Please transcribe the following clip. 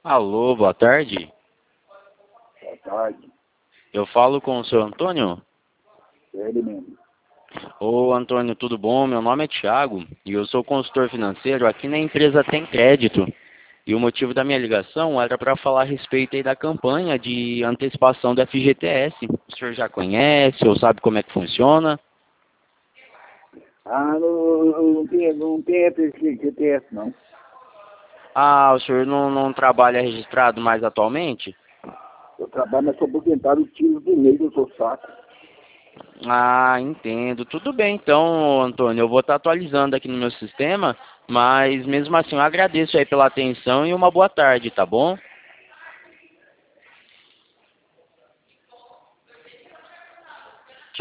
Alô, boa tarde. Boa tarde. Eu falo com o seu Antônio? É ele mesmo. Ô, Antônio, tudo bom? Meu nome é Thiago e eu sou consultor financeiro aqui na empresa Tem Crédito. E o motivo da minha ligação era para falar a respeito aí da campanha de antecipação do FGTS. O senhor já conhece ou sabe como é que funciona? Não tem FGTS, não. Ah, o senhor não trabalha registrado mais atualmente? Eu trabalho, mas sou aposentado, tiro do meio do seu saco. Ah, entendo. Tudo bem então, Antônio. Eu vou estar atualizando aqui no meu sistema, mas mesmo assim eu agradeço aí pela atenção e uma boa tarde, tá bom?